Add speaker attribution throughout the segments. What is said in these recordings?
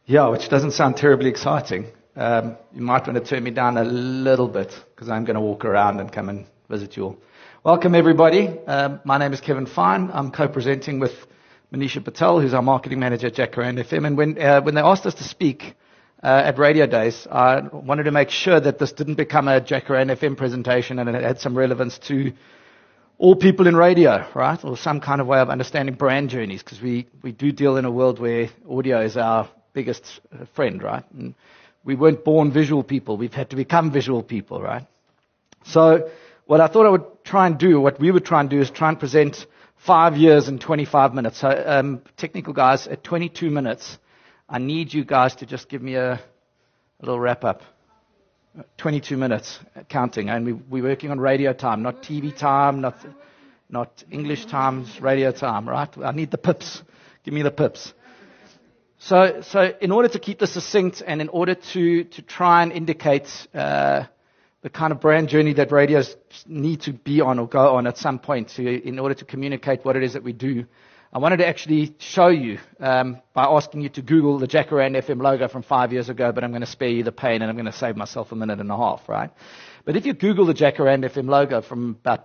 Speaker 1: Yeah, which doesn't sound terribly exciting. You might want to turn me down a little bit because I'm going to walk around and come and visit you all. Welcome, everybody. My name is Kevin Fine. I'm co-presenting with Manisha Patel, who's our marketing manager at Jacaranda FM. And when they asked us to speak at Radio Days, I wanted to make sure that this didn't become a Jacaranda FM presentation and it had some relevance to all people in radio, right? Or some kind of way of understanding brand journeys, because we do deal in a world where audio is our biggest friend, right? And we weren't born visual people. We've had to become visual people, right? So what I thought I would try and do, what we would try and do, is try and present 5 years in 25 minutes. So technical guys, at 22 minutes, I need you guys to just give me a little wrap-up. 22 minutes, counting. And we're working on radio time, not TV time, not English times, radio time, right? I need the pips. Give me the pips. So in order to keep this succinct and in order to try and indicate the kind of brand journey that radios need to be on or go on at some point in order to communicate what it is that we do, I wanted to actually show you by asking you to Google the Jacaranda FM logo from 5 years ago, but I'm going to spare you the pain and I'm going to save myself a minute and a half, right? But if you Google the Jacaranda FM logo from about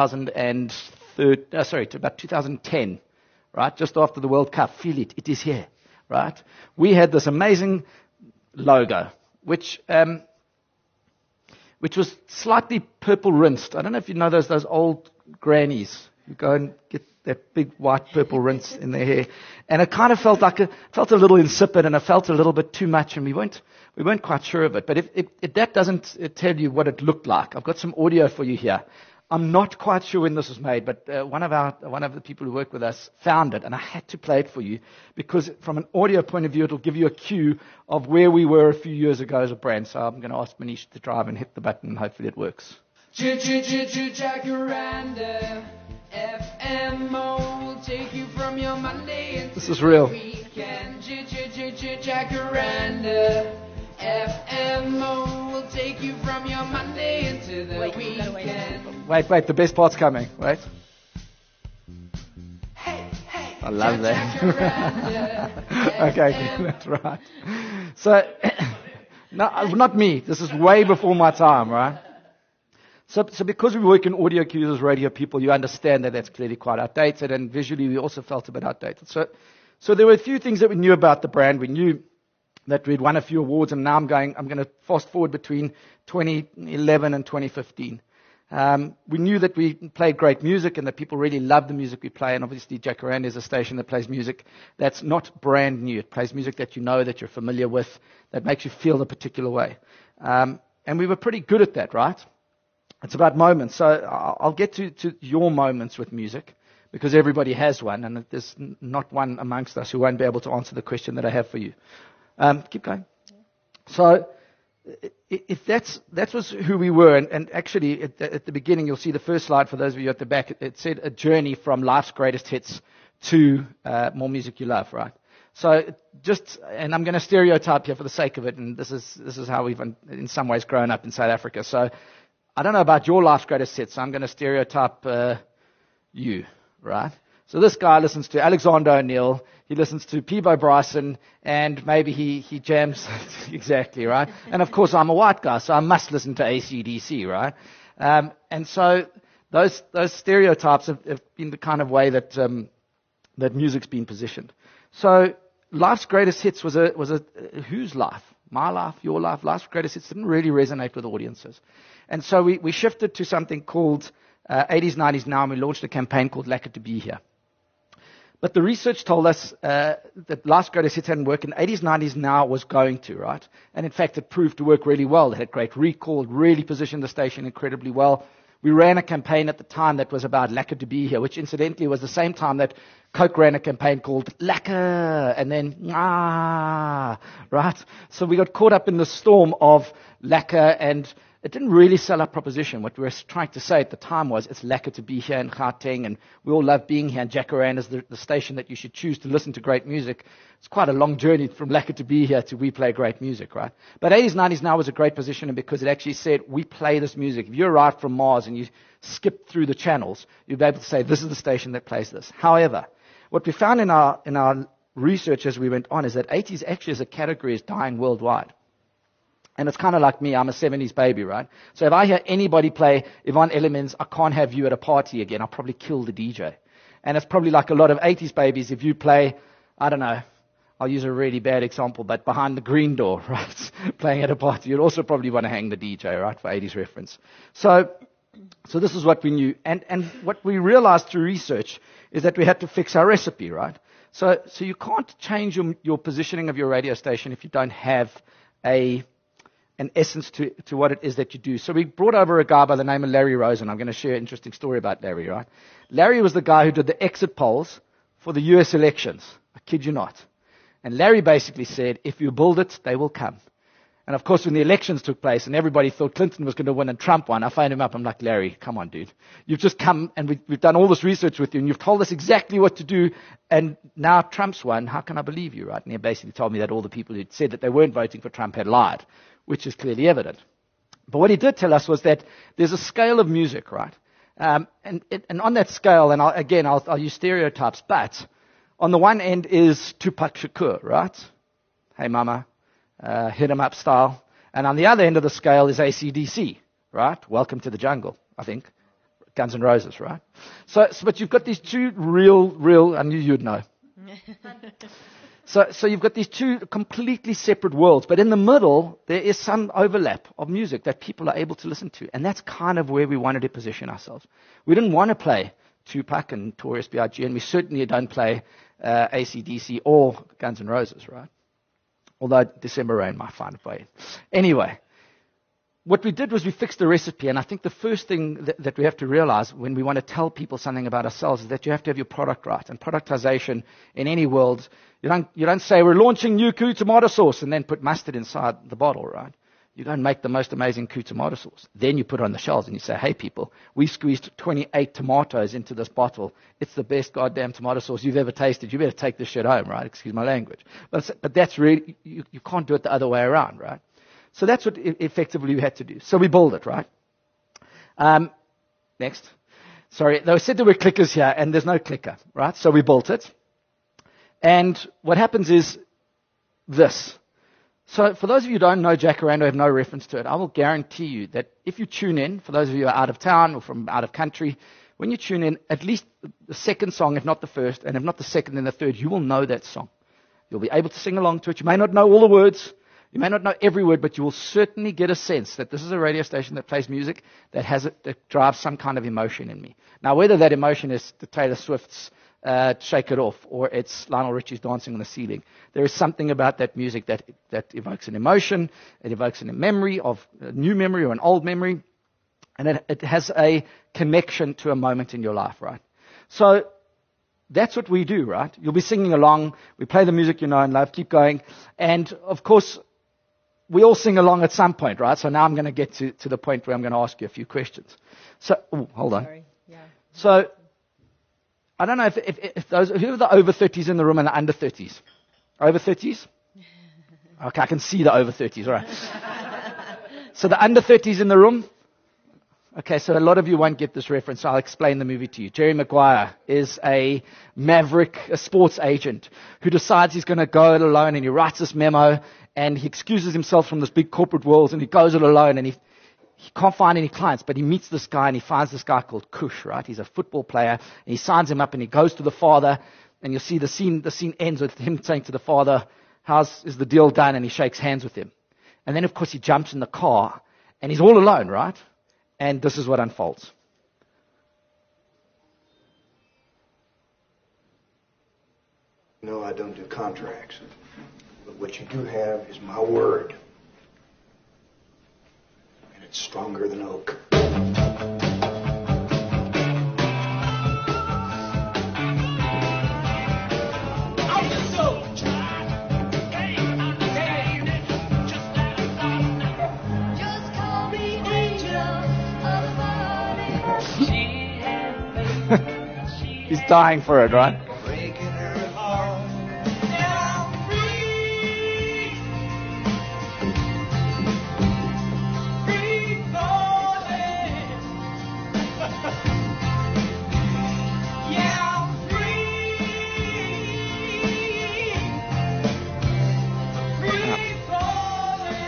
Speaker 1: 2010, right, just after the World Cup, feel it, it is here. Right? We had this amazing logo, which was slightly purple rinsed. I don't know if you know those old grannies who go and get that big white purple rinse in their hair, and it kind of felt a little insipid, and it felt a little bit too much, and we weren't quite sure of it. But if that doesn't tell you what it looked like, I've got some audio for you here. I'm not quite sure when this was made, but one of the people who work with us found it, and I had to play it for you because from an audio point of view, it'll give you a cue of where we were a few years ago as a brand. So I'm going to ask Manish to drive and hit the button, and hopefully it works. Jacaranda FMO will take you from your Monday into this is real. Weekend. Jacaranda FMO will take you from your Monday into the weekend. Wait, the best part's coming. Wait. Hey, I love that. Okay, that's right. So, no, not me. This is way before my time, right? So because we work in audio cues as radio people, you understand that that's clearly quite outdated, and visually we also felt a bit outdated. So there were a few things that we knew about the brand. We knew that we'd won a few awards, and now I'm going to fast forward between 2011 and 2015. We knew that we played great music and that people really love the music we play, and obviously Jacaranda is a station that plays music that's not brand new. It plays music that you know, that you're familiar with, that makes you feel a particular way. And we were pretty good at that, right? It's about moments. So I'll get to your moments with music, because everybody has one, and there's not one amongst us who won't be able to answer the question that I have for you. Keep going. So, if that was who we were, and actually at the beginning you'll see the first slide for those of you at the back. It said a journey from life's greatest hits to more music you love, right? So and I'm going to stereotype here for the sake of it, and this is how we've in some ways grown up in South Africa. So I don't know about your life's greatest hits, so I'm going to stereotype you, right? So this guy listens to Alexander O'Neill, he listens to Peabo Bryson, and maybe he jams exactly, right? And of course I'm a white guy, so I must listen to AC/DC, right? And so those stereotypes have been the kind of way that music's been positioned. So life's greatest hits was a whose life? My life, your life. Life's greatest hits didn't really resonate with audiences. And so we shifted to something called 80s, 90s Now, and we launched a campaign called Lekker to Be Here. But the research told us that Life's Greatest Hits hadn't worked, and 80s, 90s Now was going to, right? And in fact, it proved to work really well. It had great recall, really positioned the station incredibly well. We ran a campaign at the time that was about Lekker to Be Here, which incidentally was the same time that Coke ran a campaign called Lekker, and then, right? So we got caught up in the storm of Lekker, and it didn't really sell our proposition. What we were trying to say at the time was, it's lekker to be here in Gauteng, and we all love being here, and Jacaranda is the station that you should choose to listen to great music. It's quite a long journey from lekker to be here to we play great music, right? But 80s, 90s Now was a great position because it actually said, we play this music. If you arrived from Mars and you skipped through the channels, you'd be able to say, this is the station that plays this. However, what we found in our research as we went on is that 80s actually as a category is dying worldwide. And it's kind of like me. I'm a 70s baby, right? So if I hear anybody play Yvonne Elliman's I Can't Have You at a Party Again, I'll probably kill the DJ. And it's probably like a lot of 80s babies. If you play, I don't know, I'll use a really bad example, but Behind the Green Door, right? Playing at a party, you'd also probably want to hang the DJ, right? For 80s reference. So this is what we knew. And what we realized through research is that we had to fix our recipe, right? So you can't change your positioning of your radio station if you don't have an essence to what it is that you do. So we brought over a guy by the name of Larry Rosen. I'm going to share an interesting story about Larry, right? Larry was the guy who did the exit polls for the US elections. I kid you not. And Larry basically said, if you build it, they will come. And of course, when the elections took place and everybody thought Clinton was going to win and Trump won, I phoned him up. I'm like, Larry, come on, dude. You've just come and we've done all this research with you and you've told us exactly what to do. And now Trump's won. How can I believe you, right? And he basically told me that all the people who'd said that they weren't voting for Trump had lied, which is clearly evident. But what he did tell us was that there's a scale of music, right? And on that scale, and I'll use stereotypes, but on the one end is Tupac Shakur, right? Hey mama, hit 'em up style. And on the other end of the scale is AC/DC, right? Welcome to the Jungle, I think. Guns N' Roses, right? But you've got these two real, I knew you'd know. So you've got these two completely separate worlds, but in the middle, there is some overlap of music that people are able to listen to. And that's kind of where we wanted to position ourselves. We didn't want to play Tupac and Notorious B.I.G., and we certainly don't play AC/DC or Guns N' Roses, right? Although December Rain might find a way. Anyway, what we did was we fixed the recipe, and I think the first thing that we have to realize when we want to tell people something about ourselves is that you have to have your product right. And productization in any world, you don't say we're launching new Koo tomato sauce and then put mustard inside the bottle, right? You go and make the most amazing Koo tomato sauce. Then you put it on the shelves and you say, hey people, we squeezed 28 tomatoes into this bottle. It's the best goddamn tomato sauce you've ever tasted. You better take this shit home, right? Excuse my language. But that's really, you can't do it the other way around, right? So that's what effectively we had to do. So we build it, right? Next. Sorry, they said there were clickers here and there's no clicker, right? So we built it. And what happens is this. So for those of you who don't know Jacaranda, have no reference to it, I will guarantee you that if you tune in, for those of you who are out of town or from out of country, when you tune in, at least the second song, if not the first, and if not the second, then the third, you will know that song. You'll be able to sing along to it. You may not know all the words. You may not know every word, but you will certainly get a sense that this is a radio station that plays music that drives some kind of emotion in me. Now, whether that emotion is the Taylor Swift's Shake It Off, or it's Lionel Richie's Dancing on the Ceiling. There is something about that music that evokes an emotion, it evokes a memory of a new memory or an old memory, and it has a connection to a moment in your life, right? So that's what we do, right? You'll be singing along, we play the music you know and love, keep going, and of course, we all sing along at some point, right? So now I'm going to get to the point where I'm going to ask you a few questions. So, hold on.
Speaker 2: Sorry. Yeah.
Speaker 1: So, I don't know if those, who are the over 30s in the room and the under 30s? Over 30s? Okay, I can see the over 30s, all right. So the under 30s in the room? Okay, so a lot of you won't get this reference, so I'll explain the movie to you. Jerry Maguire is a maverick, a sports agent, who decides he's going to go it alone, and he writes this memo, and he excuses himself from this big corporate world, and he goes it alone, and he can't find any clients, but he meets this guy, and he finds this guy called Kush, right? He's a football player, and he signs him up, and he goes to the father, and you'll see the scene ends with him saying to the father, is the deal done? And he shakes hands with him. And then, of course, he jumps in the car, and he's all alone, right? And this is what unfolds.
Speaker 3: No, I don't do contracts. But what you do have is my word. And it's stronger than oak.
Speaker 1: He's dying for it, right?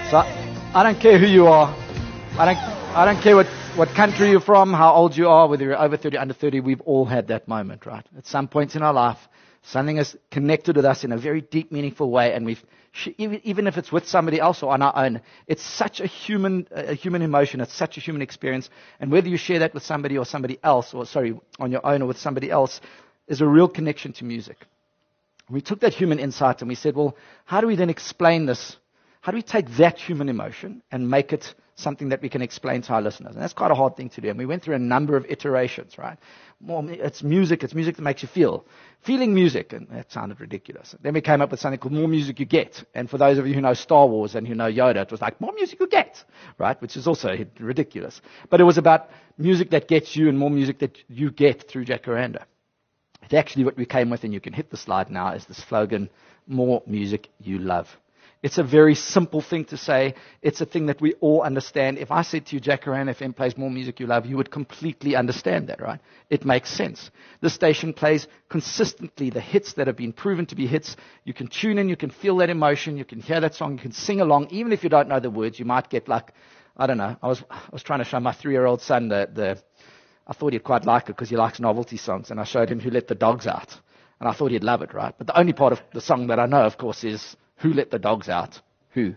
Speaker 1: So I don't care who you are. I don't care what country you're from, how old you are, whether you're over 30, under 30. We've all had that moment, right? At some points in our life, something has connected with us in a very deep, meaningful way, and even if it's with somebody else or on our own, it's such a human emotion. It's such a human experience, and whether you share that with somebody or somebody else, on your own or with somebody else, is a real connection to music. We took that human insight and we said, well, how do we then explain this? How do we take that human emotion and make it something that we can explain to our listeners? And that's quite a hard thing to do. And we went through a number of iterations, right? It's music that makes you feel. Feeling music, and that sounded ridiculous. Then we came up with something called More Music You Get. And for those of you who know Star Wars and who know Yoda, it was like, more music you get, right? Which is also ridiculous. But it was about music that gets you and more music that you get through Jacaranda. It's actually what we came with, and you can hit the slide now, is the slogan, More Music You Love. It's a very simple thing to say. It's a thing that we all understand. If I said to you, Jacaranda FM plays More Music You Love, you would completely understand that, right? It makes sense. The station plays consistently the hits that have been proven to be hits. You can tune in, you can feel that emotion, you can hear that song, you can sing along. Even if you don't know the words, you might get like, I don't know, I was trying to show my 3-year-old son I thought he'd quite like it because he likes novelty songs, and I showed him Who Let the Dogs Out. And I thought he'd love it, right? But the only part of the song that I know, of course, is Who Let the Dogs Out? Who?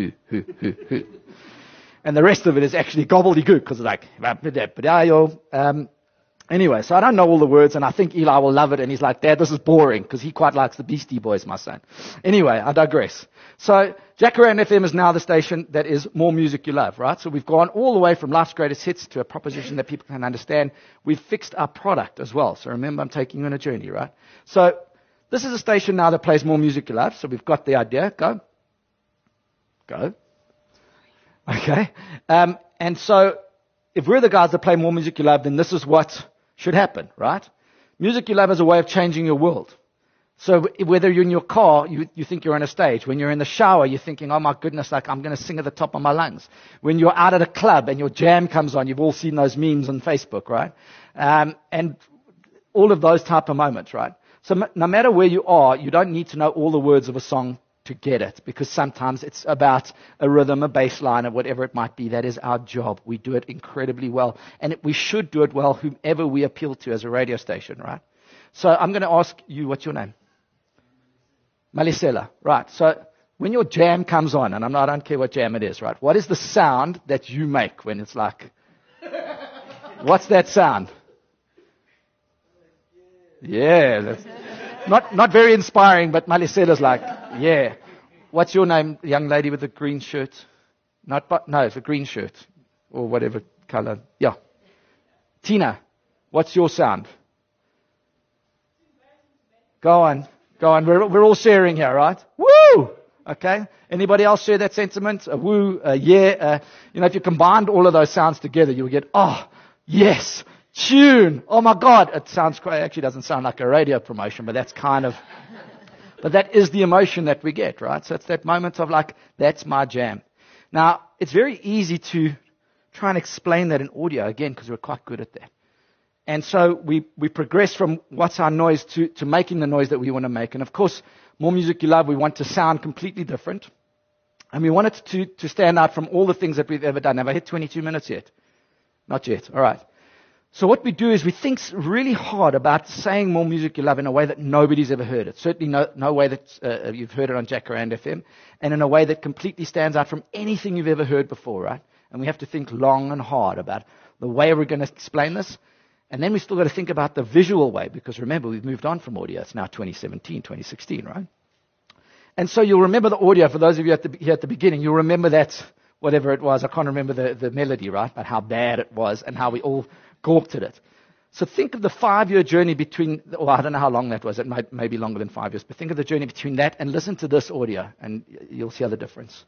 Speaker 1: And the rest of it is actually gobbledygook, because it's like, anyway, so I don't know all the words, and I think Eli will love it, and he's like, Dad, this is boring, because he quite likes the Beastie Boys, my son. Anyway, I digress. So Jacaranda FM is now the station that is More Music You Love, right? So we've gone all the way from Life's Greatest Hits to a proposition that people can understand. We've fixed our product as well. So remember, I'm taking you on a journey, right? So this is a station now that plays More Music You Love. So we've got the idea. Go. Okay. And so if we're the guys that play More Music You Love, then this is what should happen, right? Music you love is a way of changing your world. So whether you're in your car, you think you're on a stage. When you're in the shower, you're thinking, oh my goodness, like I'm going to sing at the top of my lungs. When you're out at a club and your jam comes on, you've all seen those memes on Facebook, right? And all of those type of moments, right? So no matter where you are, you don't need to know all the words of a song to get it, because sometimes it's about a rhythm, a bass line, or whatever it might be. That is our job. We do it incredibly well. And we should do it well, whomever we appeal to as a radio station, right? So I'm going to ask you, what's your name? Malisela, right. So when your jam comes on, and I don't care what jam it is, right? What is the sound that you make when it's like, what's that sound? Yeah, that's not very inspiring, but Malisela's like, yeah. What's your name, young lady with the green shirt? It's a green shirt, or whatever color. Yeah. Tina, what's your sound? Go on. We're all sharing here, right? Woo! Okay. Anybody else share that sentiment? A woo, a yeah. If you combined all of those sounds together, you would get, oh, yes, tune. Oh my God. It actually doesn't sound like a radio promotion, but but that is the emotion that we get, right? So it's that moment of like, that's my jam. Now, it's very easy to try and explain that in audio, again, because we're quite good at that. And so we progress from what's our noise to making the noise that we want to make. And of course, More Music You Love, we want to sound completely different. And we want it to stand out from all the things that we've ever done. Have I hit 22 minutes yet? Not yet. All right. So what we do is we think really hard about saying More Music You Love in a way that nobody's ever heard it. Certainly no way that you've heard it on Jacaranda FM. And in a way that completely stands out from anything you've ever heard before, right? And we have to think long and hard about the way we're going to explain this. And then we still got to think about the visual way, because remember, we've moved on from audio. It's now 2017, 2016, right? And so you'll remember the audio. For those of you here at the beginning, you'll remember that, whatever it was, I can't remember the melody, right? But how bad it was and how we all gawked at it. So think of the 5-year journey between, I don't know how long that was. It may be longer than 5 years. But think of the journey between that and listen to this audio, and you'll see the difference.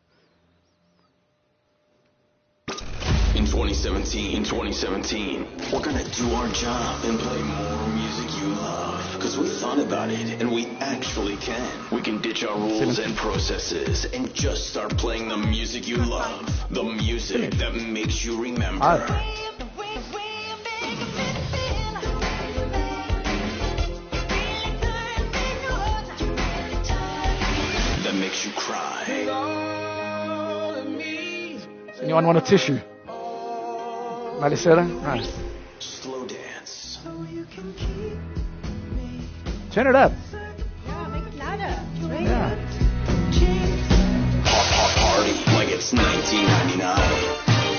Speaker 2: In 2017, we're gonna do our job and play more music you love. Cause we thought about it, and we actually can. We can ditch our rules and processes and just start playing the music you love. The music that makes you remember. That makes you cry.
Speaker 1: Anyone want a tissue? Malicela? No.
Speaker 2: Slow dance.
Speaker 1: Turn it up.
Speaker 4: Yeah, make it louder. It's very
Speaker 1: Yeah.
Speaker 4: loud.
Speaker 2: Party like it's 1999.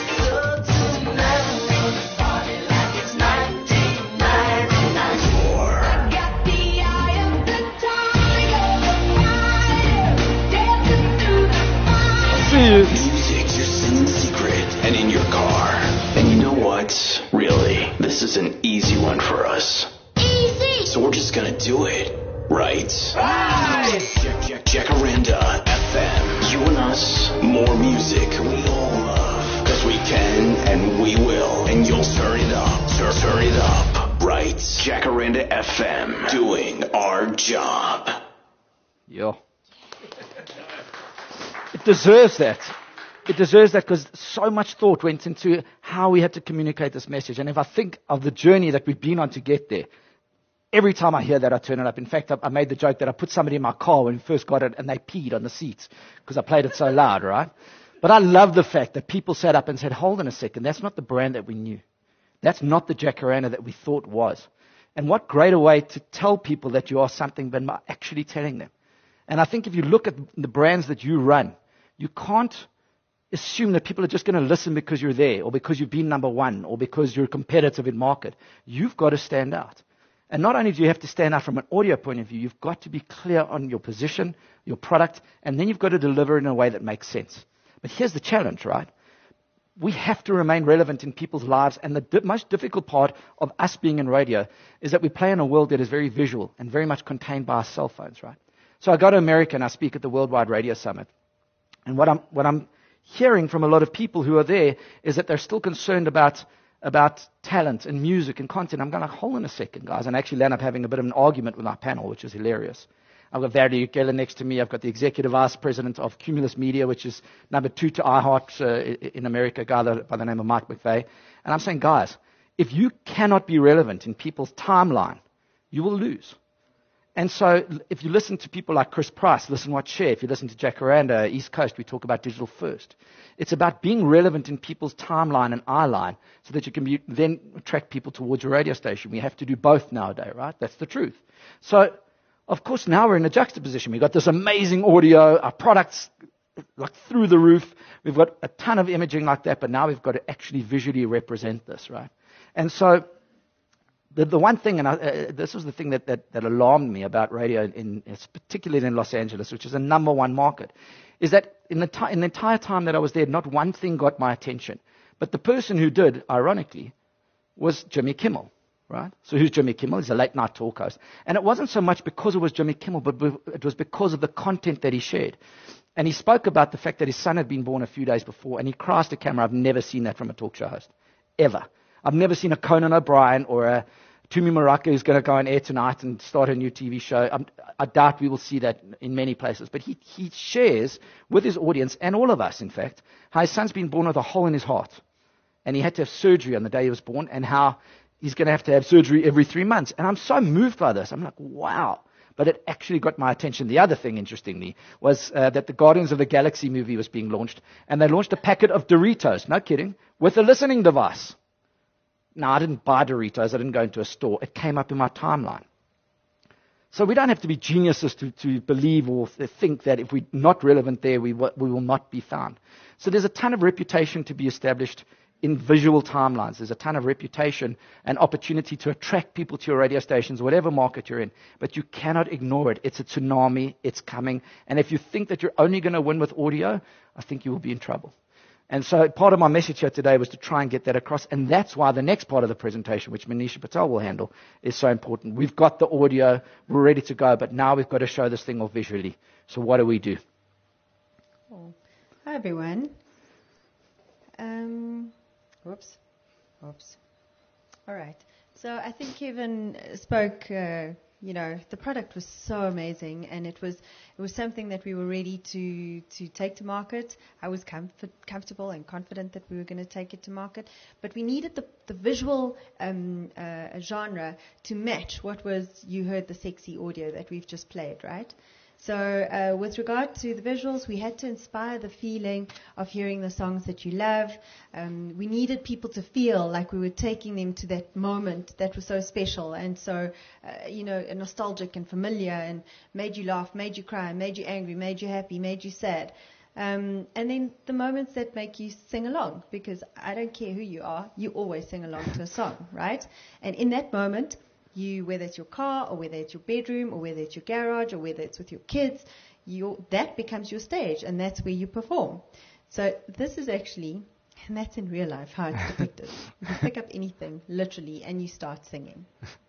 Speaker 1: See you.
Speaker 2: Music's your singing secret and in your car. And you know what? Really, this is an easy one for us.
Speaker 4: Easy.
Speaker 2: So we're just gonna do it, right? Jacaranda FM. You and us, more music we all love. Cause we can and we will. And you'll turn it up, turn it up, right? Jacaranda FM, doing our job.
Speaker 1: Yo. It deserves that. It deserves that because so much thought went into how we had to communicate this message. And if I think of the journey that we've been on to get there, every time I hear that, I turn it up. In fact, I made the joke that I put somebody in my car when we first got it and they peed on the seats because I played it so loud, right? But I love the fact that people sat up and said, hold on a second, that's not the brand that we knew. That's not the Jacaranda that we thought was. And what greater way to tell people that you are something than by actually telling them. And I think if you look at the brands that you run, you can't assume that people are just going to listen because you're there or because you've been number one or because you're competitive in market. You've got to stand out. And not only do you have to stand out from an audio point of view, you've got to be clear on your position, your product, and then you've got to deliver in a way that makes sense. But here's the challenge, right? We have to remain relevant in people's lives, and the most difficult part of us being in radio is that we play in a world that is very visual and very much contained by our cell phones, right? So I go to America and I speak at the Worldwide Radio Summit. And what I'm hearing from a lot of people who are there is that they're still concerned about talent and music and content. I'm going, like, hold on a second, guys. And I actually end up having a bit of an argument with our panel, which is hilarious. I've got Verdi Ukela next to me. I've got the executive vice president of Cumulus Media, which is number 2 to iHeart in America, a guy by the name of Mike McVeigh. And I'm saying, guys, if you cannot be relevant in people's timeline, you will lose. And so if you listen to people like Chris Price, listen what share. If you listen to Jacaranda, East Coast, we talk about digital first. It's about being relevant in people's timeline and eye line so that you can then attract people towards your radio station. We have to do both nowadays, right? That's the truth. So, of course, now we're in a juxtaposition. We've got this amazing audio, our products like through the roof. We've got a ton of imaging like that, but now we've got to actually visually represent this, right? And so the one thing, and this was the thing that alarmed me about radio, particularly in Los Angeles, which is the number one market, is that in the entire time that I was there, not one thing got my attention. But the person who did, ironically, was Jimmy Kimmel, right? So who's Jimmy Kimmel? He's a late night talk host. And it wasn't so much because it was Jimmy Kimmel, but it was because of the content that he shared. And he spoke about the fact that his son had been born a few days before, and he cries to camera. I've never seen that from a talk show host, ever. I've never seen a Conan O'Brien or a Tumi Maraka who's going to go on air tonight and start a new TV show. I doubt we will see that in many places. But he shares with his audience, and all of us, in fact, how his son's been born with a hole in his heart. And he had to have surgery on the day he was born, and how he's going to have surgery every 3 months. And I'm so moved by this. I'm like, wow. But it actually got my attention. The other thing, interestingly, was that the Guardians of the Galaxy movie was being launched, and they launched a packet of Doritos, no kidding, with a listening device. Now, I didn't buy Doritos. I didn't go into a store. It came up in my timeline. So we don't have to be geniuses to believe or think that if we're not relevant there, we will not be found. So there's a ton of reputation to be established in visual timelines. There's a ton of reputation and opportunity to attract people to your radio stations, whatever market you're in. But you cannot ignore it. It's a tsunami. It's coming. And if you think that you're only going to win with audio, I think you will be in trouble. And so part of my message here today was to try and get that across. And that's why the next part of the presentation, which Manisha Patel will handle, is so important. We've got the audio. We're ready to go. But now we've got to show this thing off visually. So what do we do?
Speaker 4: Cool. Hi, everyone. Whoops. All right. So I think Kevin spoke, the product was so amazing, and it was something that we were ready to take to market. I was comfortable and confident that we were going to take it to market, but we needed the visual genre to match what was, you heard the sexy audio that we've just played, right? So with regard to the visuals, we had to inspire the feeling of hearing the songs that you love. We needed people to feel like we were taking them to that moment that was so special and so, nostalgic and familiar and made you laugh, made you cry, made you angry, made you happy, made you sad. And then the moments that make you sing along, because I don't care who you are, you always sing along to a song, right? And in that moment, whether it's your car or whether it's your bedroom or whether it's your garage or whether it's with your kids, that becomes your stage and that's where you perform. So this is actually, and that's in real life how it's depicted. You can pick up anything, literally, and you start singing.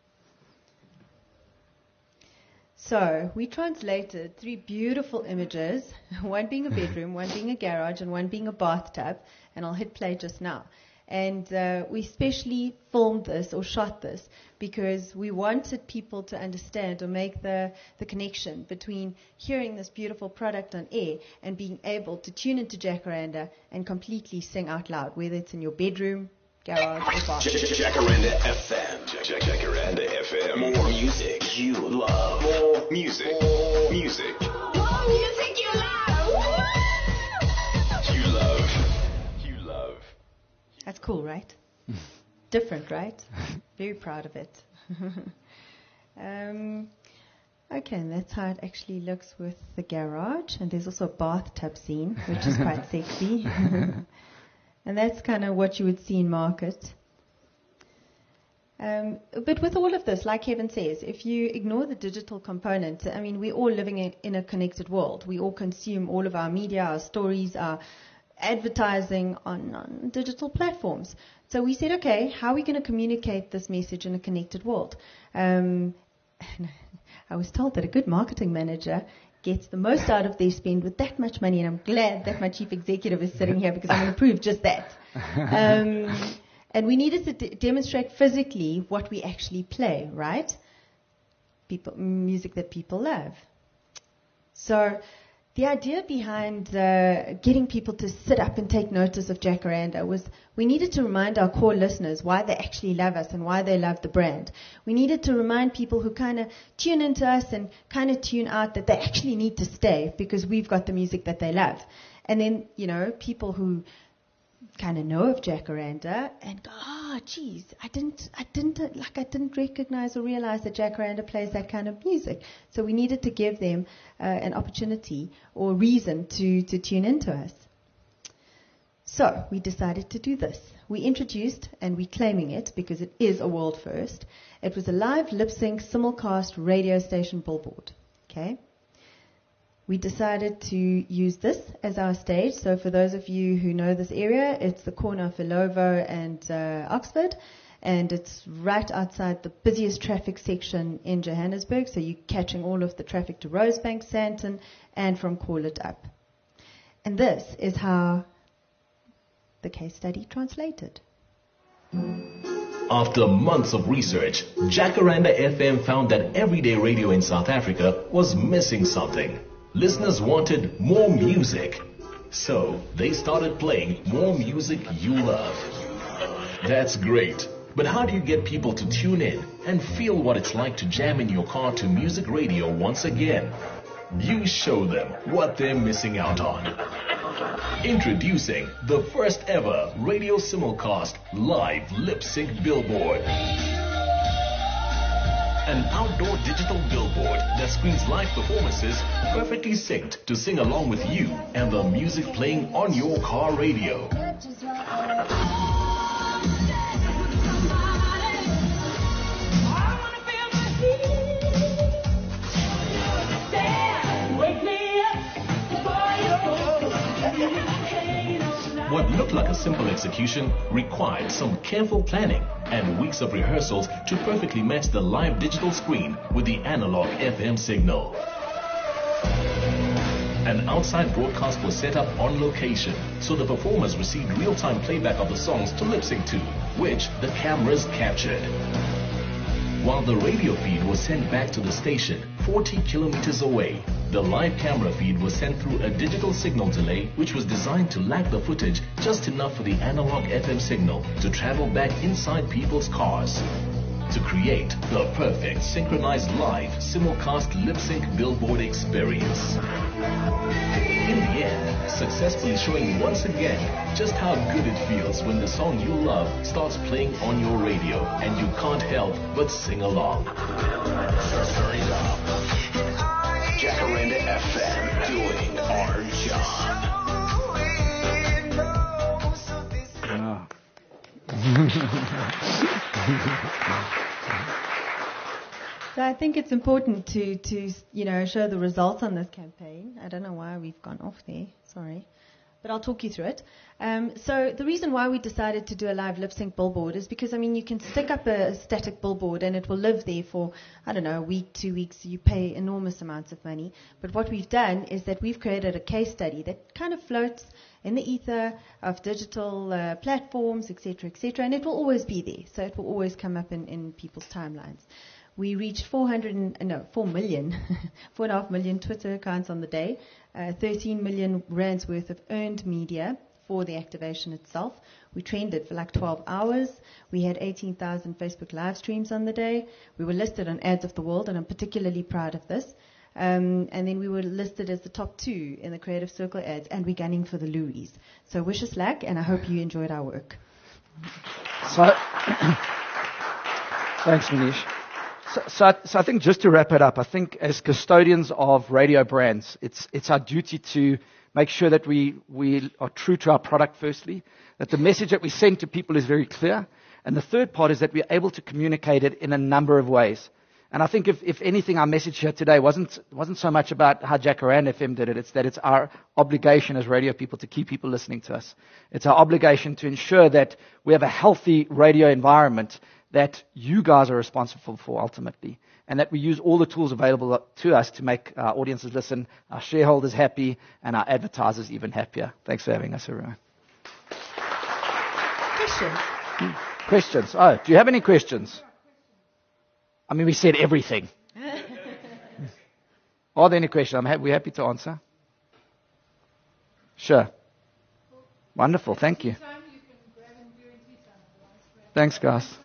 Speaker 4: So we translated 3 beautiful images, one being a bedroom, one being a garage, and one being a bathtub, and I'll hit play just now. And we specially filmed this or shot this because we wanted people to understand or make the connection between hearing this beautiful product on air and being able to tune into Jacaranda and completely sing out loud, whether it's in your bedroom, garage, or bathroom.
Speaker 2: Jacaranda FM. Jacaranda FM. More music you love. More music. More music.
Speaker 5: More music you love.
Speaker 2: You love. You love.
Speaker 4: That's cool, right? Different, right? Very proud of it. Okay, and that's how it actually looks with the garage. And there's also a bathtub scene, which is quite sexy. And that's kind of what you would see in market. But with all of this, like Kevin says, if you ignore the digital component, I mean, we're all living in a connected world. We all consume all of our media, our stories, our advertising on digital platforms. So we said, okay, how are we going to communicate this message in a connected world? I was told that a good marketing manager gets the most out of their spend with that much money, and I'm glad that my chief executive is sitting here because I'm going to prove just that. And we needed to demonstrate physically what we actually play, right? Music that people love. So the idea behind getting people to sit up and take notice of Jacaranda was we needed to remind our core listeners why they actually love us and why they love the brand. We needed to remind people who kind of tune into us and kind of tune out that they actually need to stay because we've got the music that they love. And then, people who kind of know of Jacaranda and go, geez, I didn't recognize or realize that Jacaranda plays that kind of music. So we needed to give them an opportunity or reason to tune into us. So we decided to do this. We introduced, and we're claiming it because it is a world first, it was a live lip-sync simulcast radio station billboard. Okay? We decided to use this as our stage. So for those of you who know this area, it's the corner of Villovo and Oxford, and it's right outside the busiest traffic section in Johannesburg. So you're catching all of the traffic to Rosebank, Sandton, and from Corlett up. And this is how the case study translated.
Speaker 6: After months of research, Jacaranda FM found that everyday radio in South Africa was missing something. Listeners wanted more music, so they started playing more music you love. That's great, but how do you get people to tune in and feel what it's like to jam in your car to music radio once again? You show them what they're missing out on. Introducing the first ever radio simulcast live lip-sync billboard. An outdoor digital billboard that screens live performances perfectly synced to sing along with you and the music playing on your car radio. What looked like a simple execution required some careful planning and weeks of rehearsals to perfectly match the live digital screen with the analog FM signal. An outside broadcast was set up on location, so the performers received real-time playback of the songs to lip-sync to, which the cameras captured. While the radio feed was sent back to the station 40 kilometers away, the live camera feed was sent through a digital signal delay which was designed to lag the footage just enough for the analog FM signal to travel back inside people's cars. to create the perfect synchronized live simulcast lip-sync billboard experience. In the end, successfully showing once again just how good it feels when the song you love starts playing on your radio and you can't help but sing along.
Speaker 2: Turn it up. Jacaranda FM, doing our job.
Speaker 4: So I think it's important to show the results on this campaign. I don't know why we've gone off there. Sorry. But I'll talk you through it. So the reason why we decided to do a live lip sync billboard is because, you can stick up a static billboard and it will live there for, a week, 2 weeks. You pay enormous amounts of money. But what we've done is that we've created a case study that kind of floats in the ether of digital platforms, etc., and it will always be there. So it will always come up in people's timelines. We reached 4.5 million Twitter accounts on the day, 13 million rands worth of earned media for the activation itself. We trended for like 12 hours. We had 18,000 Facebook live streams on the day. We were listed on Ads of the World, and I'm particularly proud of this. And then we were listed as the top 2 in the Creative Circle ads, and we're gunning for the Louis. So wish us luck, and I hope you enjoyed our work.
Speaker 1: So, thanks, Manish. So I think just to wrap it up, I think as custodians of radio brands, it's our duty to make sure that we are true to our product firstly, that the message that we send to people is very clear, and the third part is that we're able to communicate it in a number of ways. And I think if anything, our message here today wasn't so much about how Jacaranda FM did it. It's that it's our obligation as radio people to keep people listening to us. It's our obligation to ensure that we have a healthy radio environment that you guys are responsible for ultimately, and that we use all the tools available to us to make our audiences listen, our shareholders happy, and our advertisers even happier. Thanks for having us, everyone.
Speaker 4: Questions?
Speaker 1: Questions? Oh, do you have any questions? We said everything. Are there any questions? We're happy to answer. Sure. Wonderful. Thank you. Thanks, guys.